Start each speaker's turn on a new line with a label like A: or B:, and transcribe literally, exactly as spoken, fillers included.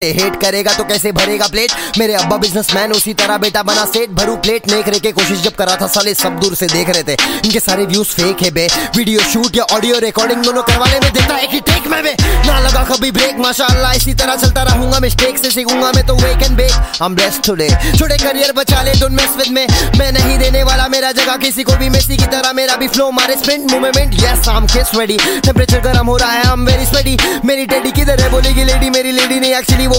A: Hate करेगा तो कैसे भरेगा प्लेट। मेरे अब्बा बिजनेसमैन उसी तरह बेटा बना सेठ। भरू प्लेट नेक रे के कोशिश जब करा था साले सब दूर से देख रहे थे। इनके सारे व्यूज फेक है बे। वीडियो शूट या ऑडियो रिकॉर्डिंग दोनों करवाने में देता एक ही टेक में बे। ना लगा कभी ब्रेक माशाल्लाह इसी तरह चलता रहूंगा। मिस्टेक से सीखूंगा मैं तो wake and bake. I am blessed today. छोटे करियर बचा ले डोंट मेस विद मी। मैं नहीं देने वाला मेरा जगह किसी को भी। मेसी की तरह मेरा भी फ्लो मारे sprint movement. Yes I am kiss ready. Temperature गर्म हो रहा है आई एम वेरी स्वेटी। मेरी टेडी किधर है बोलेगी लेडी। मेरी लेडी नहीं एक्चुअली